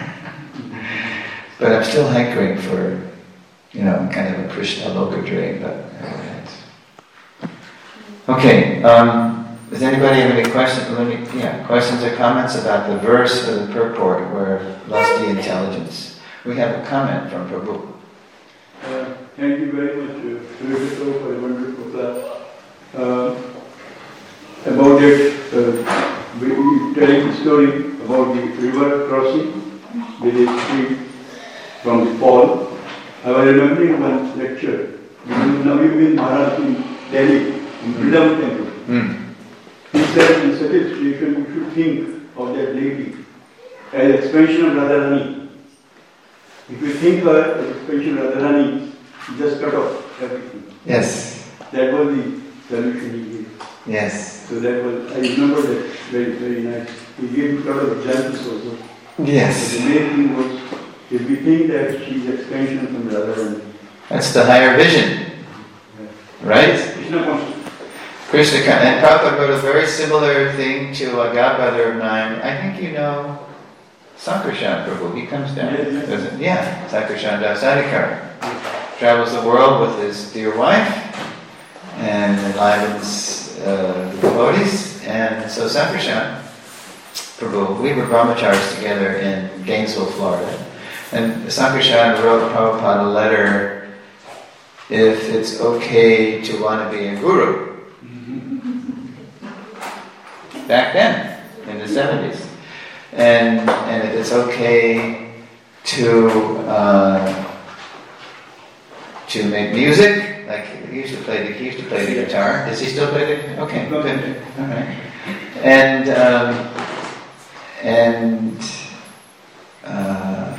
But I'm still hankering for, you know, kind of a Krishna Loka dream, but okay, um, does anybody have any questions, yeah, questions or comments about the verse or the purport where lusty intelligence? We have a comment from Prabhu. Uh, thank you very much, uh, for a wonderful class. Uh, about it, uh, we telling the story about the river crossing with a stream from the fall. I was remembering one lecture. Navin Maharaj in Delhi, in Vrindavan Temple. Mm. He said in such a situation you should think of that lady as expansion of Radharani. If you think of her as expansion of Radharani, you just cut off everything. Yes. That was the solution he gave. Yes. So that was, I remember that very, very nice. He gave a lot of examples also. Yes. But the main thing was, if we think that she's expansion from Radharani. That's the higher vision. Right? Krishna consciousness. Krishna, and Prabhupada wrote a very similar thing to a godbrother of mine. I think you know Sankarshan Prabhu. He comes down. Yes, yes. Doesn't, yeah, Sankarshan Das Adhikar. Travels the world with his dear wife and enlivens uh, the devotees. And so Sankarshan Prabhu, we were brahmacharis together in Gainesville, Florida. And Sankarshan wrote Prabhupada a letter, if it's okay to want to be a guru. Back then, in the seventies. And and if it's okay to uh, to make music, like he used to play the he used to play the guitar. Does he still play the okay, good. All right. And um, and uh,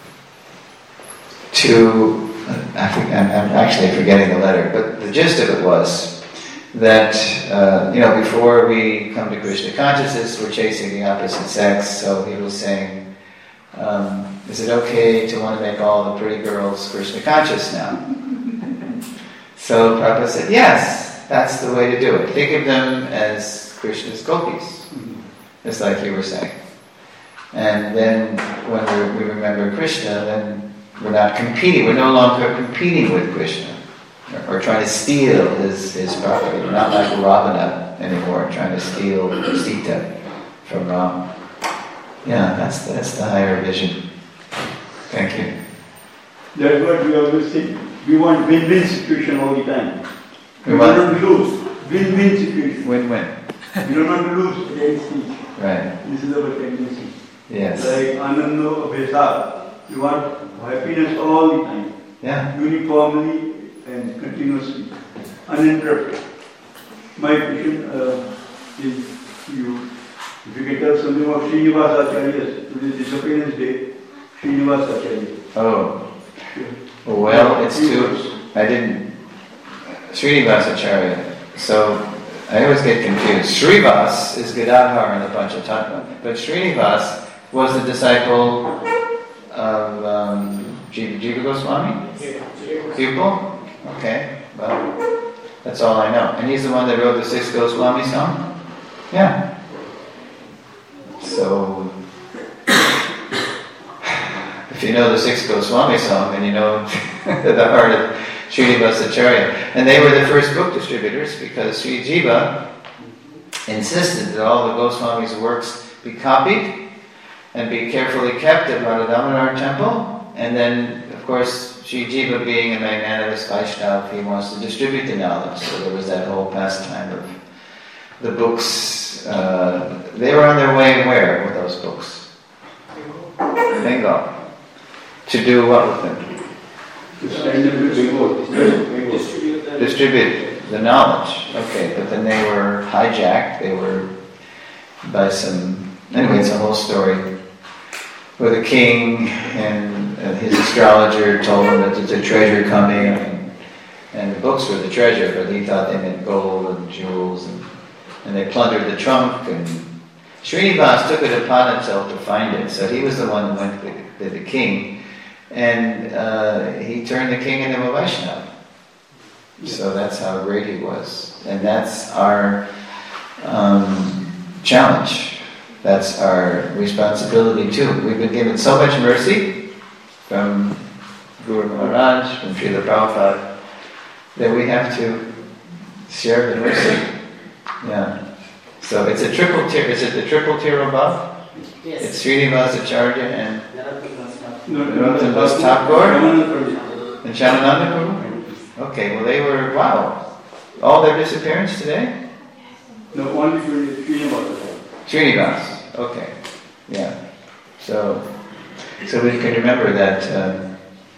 to I think I'm, I'm actually forgetting the letter, but the gist of it was that, uh, you know, before we come to Krishna consciousness, we're chasing the opposite sex. So he was saying, um, is it okay to want to make all the pretty girls Krishna conscious now? So Prabhupada said, yes, that's the way to do it. Think of them as Krishna's gopis, just like you were saying. And then when we're, we remember Krishna, then we're not competing. We're no longer competing with Krishna. Or trying to steal his, his property. We're not like Ravana anymore, trying to steal Sita from Ram. Yeah, that's that's the higher vision. Thank you. That's what we always think. We want win-win situation all the time. We We want- want to lose. win-win situation. Win-win. You don't want to lose against each. Right. This is our tendency. Yes. Like Anando Abhesa, you want happiness all the time, Yeah. uniformly and continuously, uninterrupted. My question uh, is you, if you can tell something about Srinivas Acharya, today's Disappearance Day, Srinivas Acharya. Oh. Well, it's too. I didn't. Srinivasacharya. So I always get confused. Srivas is Gadadhar in the Panchatattva, but Srinivas was the disciple of um, Jiva, Jiva Goswami? Pupil? Okay, well, that's all I know. And he's the one that wrote the Six Goswami song? Yeah. So, if you know the Six Goswami song, then you know the heart of Srinivasacharya. And they were the first book distributors because Sri Jiva insisted that all the Goswami's works be copied and be carefully kept at Radha Damodar temple. And then, of course, Sri Jiva being a magnanimous Vaishnava, he wants to distribute the knowledge. So there was that whole pastime of the books. Uh, they were on their way where with those books? Bengal. To do what with them? To send them to Bengal. Distribute them. Distribute the knowledge. Okay, but then they were hijacked. They were by some... Anyway, it's a whole story where the king and uh, his astrologer told him that there's a treasure coming, and, and the books were the treasure, but he thought they meant gold and jewels, and, and they plundered the trunk, and Srinivas took it upon himself to find it, so he was the one who went to the, the king, and uh, he turned the king into a Vaishnava. So that's how great he was, and that's our um, challenge. That's our responsibility too. We've been given so much mercy from Guru Maharaj, from Srila Prabhupada, that we have to share the mercy. Yeah. So it's a triple tier. Is it the triple tier above? Yes. It's Srinivasacharya and Narottam Das Thakur Ramananda and Shamananda Prabhu. Okay, well they were, wow. All their disappearance today? No, only Srinivasa. Srinivas, okay, yeah. So, so we can remember that um,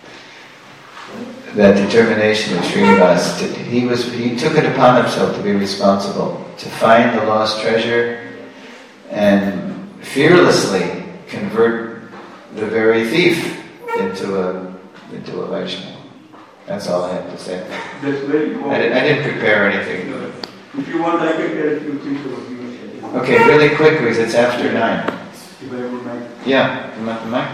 that determination of Srinivas. To, he was he took it upon himself to be responsible, to find the lost treasure, and fearlessly convert the very thief into a into a Vaishnava. That's all I have to say. That's very important. I didn't, I didn't prepare anything. If you want, I can tell a few things about you. Okay, really quick because it's after nine. If I would mind. Yeah, come up the mic.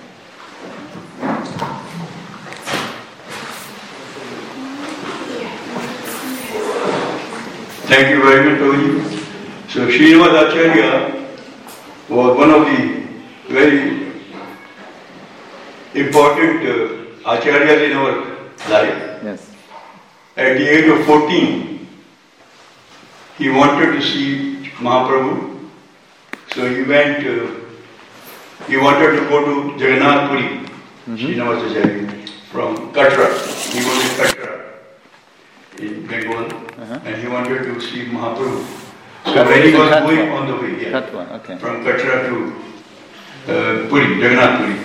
Thank you very much, Prabhuji. So Srinivas Acharya was one of the very important uh, acharyas in our life. Yes. At the age of fourteen, he wanted to see Mahaprabhu. So he went, uh, he wanted to go to Jagannath Puri, Mm-hmm. Srinivas Acharya, from Katra. He was in Katra, in Bengal, Uh-huh. and he wanted to see Mahaprabhu. So Katra when he is in was Katwa. going on the way, yeah, Katwa, okay. from Katra to uh, Puri, Jagannath Puri.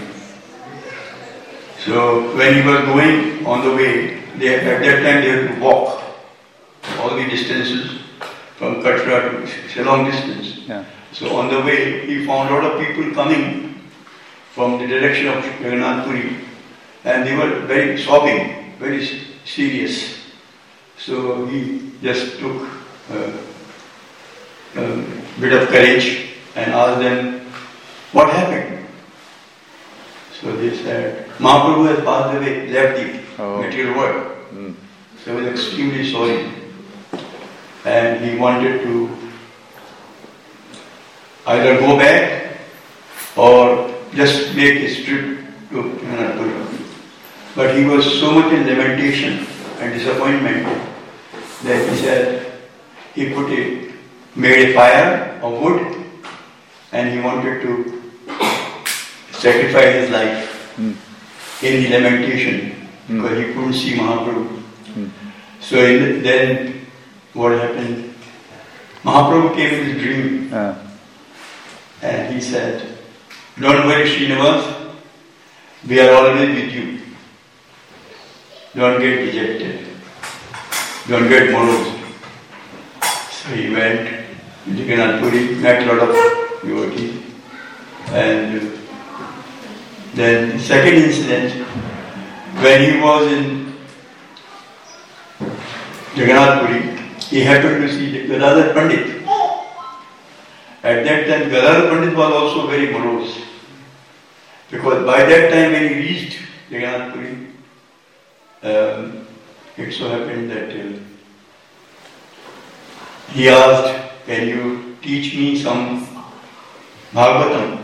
So when he was going on the way, they, at that time they had to walk all the distances from Katra to it's a long distance. Yeah. So on the way he found a lot of people coming from the direction of Jagannath Puri, and they were very sobbing, very serious. So he just took uh, a bit of courage and asked them, what happened? So they said, Mahaprabhu has passed away, left the Oh. material world. Mm. So he was extremely sorry. And he wanted to either go back or just make his trip to Jagannath. But he was so much in lamentation and disappointment that he said he put a, made a fire of wood and he wanted to sacrifice his life Mm. in the lamentation Mm. because he couldn't see Mahaprabhu. Mm. So in, then what happened. Mahaprabhu came in his dream Uh, and he said, "Don't worry, Srinivas, we are always with you. Don't get dejected. Don't get morose." So he went to Jagannath Puri, met a lot of devotees. And uh, then the second incident, when he was in Jagannath Puri, he happened to see Gadadhar Pandit. At that time, Gadadhar Pandit was also very morose. Because by that time when he reached Jagannath Puri, um, it so happened that uh, he asked, "Can you teach me some Bhagavatam?"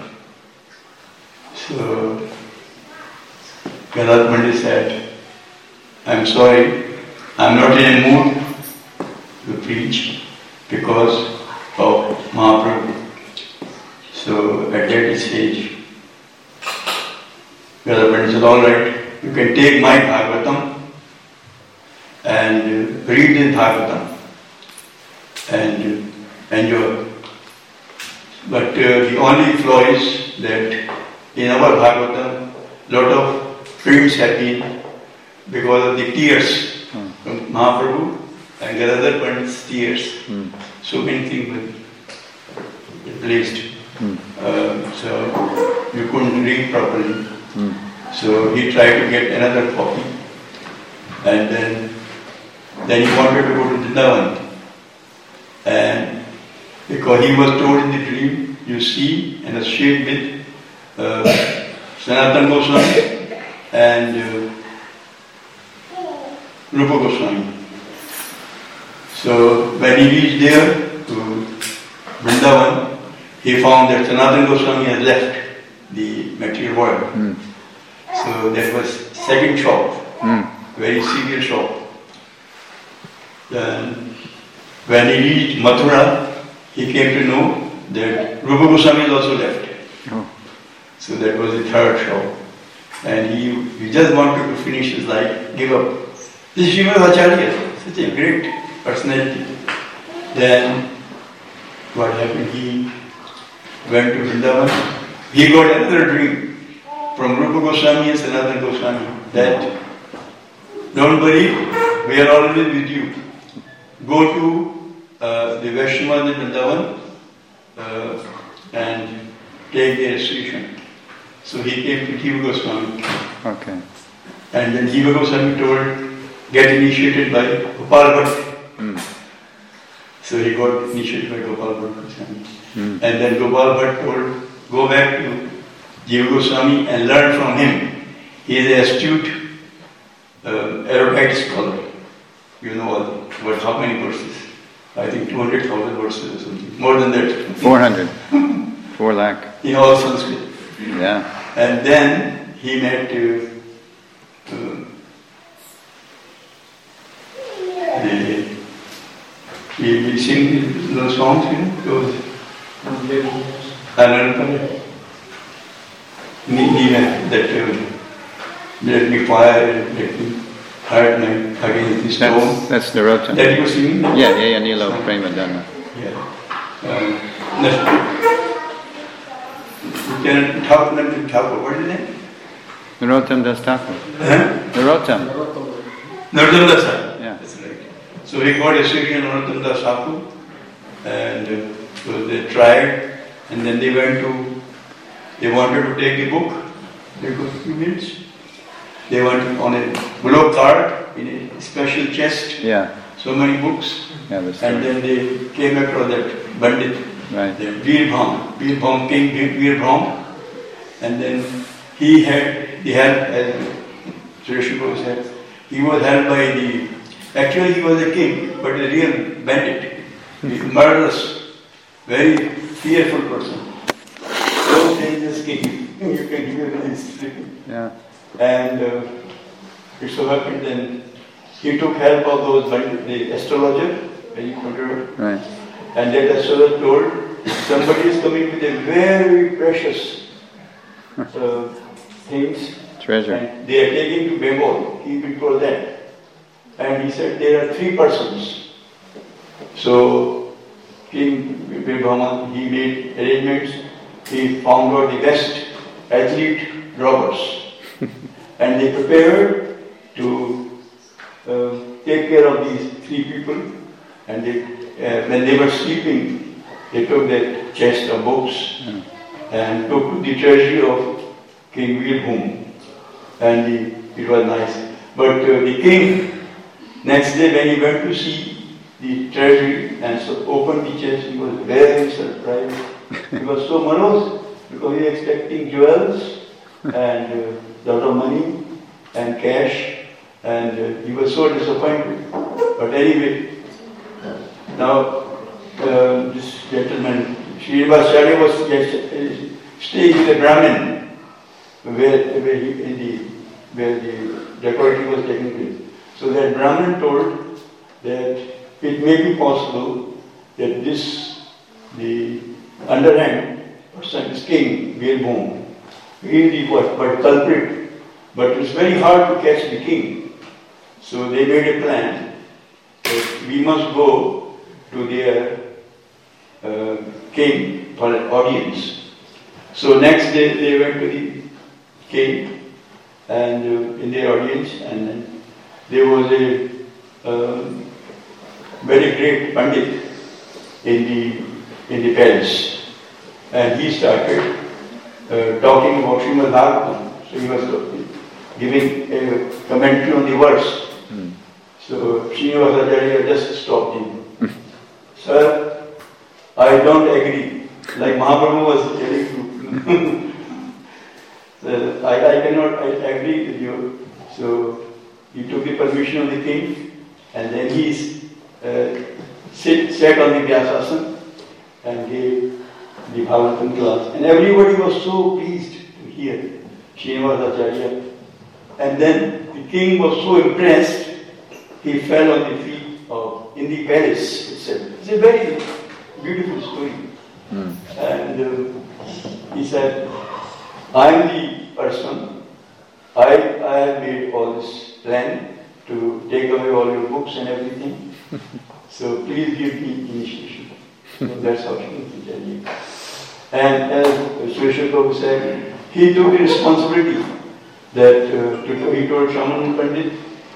So Gadadhar Pandit said, "I'm sorry, I'm not in a mood to preach because of Mahaprabhu." So at that stage, Gadadhar Pandit said, "All right, you can take my Bhagavatam and uh, read the Bhagavatam and uh, enjoy." But uh, the only flaw is that in our Bhagavatam, lot of films have been because of the tears Hmm. from Mahaprabhu and Gadadhar Pandit's tears. hmm. So many things were replaced. Hmm. Uh, so you couldn't read properly. Hmm. So he tried to get another copy. And then, then he wanted to go to Vrindavan. And because he was told in the dream, you see, and associate with uh, Sanatana Goswami and uh, Rupa Goswami. So when he reached there to Vrindavan, he found that Sanatana Goswami had left the material world. Hmm. So that was second shock, Hmm. very severe shock. Then when he reached Mathura, he came to know that Rupa Goswami is also left. Oh. So that was the third shock. And he, he just wanted to finish his life, give up. This is Srimad Acharya, such a great personality. Then what happened? He went to Vrindavan. He got another dream from Rupa Goswami and Sanatana Goswami that, "Don't worry, we are always with you. Go to uh, the Vaishnavas in Vrindavan uh, and take their instruction." So he came to Jiva Goswami. Okay. And then Jiva Goswami told, "Get initiated by Gopal Bhatt." Hmm. So he got initiated by Gopal Bhatt Goswami. Hmm. And then Gopal Bhatt told, "Go back to Jiva Goswami and learn from him. He is an astute, uh, erudite scholar. You know all, what, how many verses? I think two hundred thousand verses or something. More than that. Four hundred. Four lakh. In all Sanskrit. Yeah. And then he met uh, uh, the, we, we sing those songs, you know, those Anarpa, that uh, let me fire, let me hurt my against the stone. That's, that's the Rotan. That you were singing? Yeah, yeah, yeah, Nilo Prema Dharma. Yeah. Um, next. Lieutenant Thakur, Thakur, what is his name? Narottam Das Thakur. Huh? Narottam. Narottam Das Thakur. Yeah. That's right. So he got association Narottam Das Thakur, and uh, so they tried, and then they went to, they wanted to take the book, they got a few minutes. They wanted on a block card in a special chest, Yeah. so many books, Yeah, that's and true. then they came across that bandit. Right. The Veer Bhaum, Veer Bhaum, King Veer Bhaum, and then he had the help, as Suresh Prabhu said, he was held by the, actually he was a king, but a real bandit, a murderous, very fearful person. So dangerous king, you can hear the history. Yeah. And uh, it so happened then, he took help of those, bandit, the astrologer, very controversial. Right. And that astrologer told, somebody is coming with a very precious uh, things. Treasure. And they are taking to Bengal, he will call that. And he said, there are three persons. So King Birbhama, he made arrangements. He found out the best athlete robbers, and they prepared to uh, take care of these three people. And they, uh, when they were sleeping, they took that chest of books mm. and took to the treasury of King Birbhum. And the, it was nice. But uh, the king, next day when he went to see the treasury and so opened the chest, he was very surprised. He was so morose because he was expecting jewels and a uh, lot of money and cash, and uh, he was so disappointed. But anyway, now uh, this gentleman, Srinivasacharya was staying with a Brahmin where, where, he, in the, where the decorating was taking place. So that Brahmin told that it may be possible that this, the underhand person is King Birbhum. He is the what, but culprit. But it's very hard to catch the king. So they made a plan that we must go to their uh, king for an audience. So next day they went to the king and uh, in their audience, and then there was a uh, very great pandit in the in the palace, and he started uh, talking about Srimad Bhagavatam. So he was giving a commentary on the verse. Mm. So Srinivasacharya just stopped him. Sir, I don't agree. Like Mahaprabhu was telling you. So I, I cannot I agree with you. So he took the permission of the king, and then he uh, sit, sat on the Vyasasana and gave the Bhagavatam class. And everybody was so pleased to hear Srinivasacharya. And then the king was so impressed, he fell on the feet of, in the palace itself. It's a very beautiful story. Mm. And uh, he said, I am the person, I, I have made all this plan to take away all your books and everything. So please give me initiation. So that's how Srimati tell you. And as Srila Prabhu said, he took the responsibility that uh, to, he told Shaman Pandit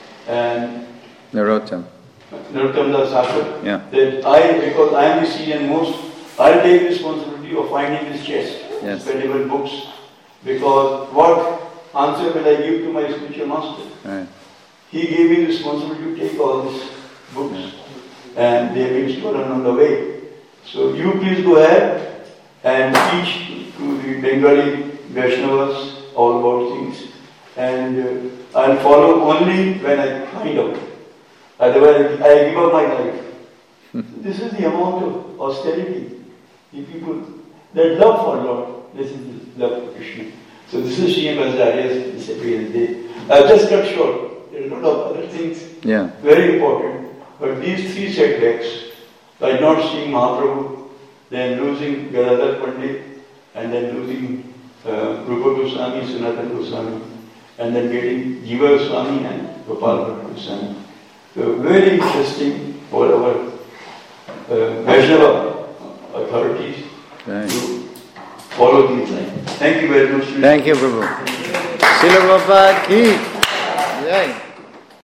and Narottam Narottam Das Thakur yeah. that I, because I am the senior most, I'll take the responsibility of finding this chest, yes. spendable books, because what answer will I give to my spiritual master? Right. He gave me the responsibility to take all these books, yeah. and they have been stolen on the way. So you please go ahead and teach to the Bengali Vaishnavas all about things, and uh, I'll follow only when I find out. Otherwise, I give up my life. This is the amount of austerity. The people, that love for Lord, this is the love for Krishna. So this is Srinivasacharya's disappearance day. I've just cut short. There are a lot of other things, yeah. very important. But these three setbacks, by not seeing Mahaprabhu, then losing Gadadhar Pandit, and then losing uh, Rupa Goswami, Sanatana Goswami, and then getting Jiva Goswami and Gopal Goswami. So very interesting for our uh, Vaishnava authorities right. to follow these lines. Thank you very much. Thank you, Prabhu. Srila Prabhupada ki jai.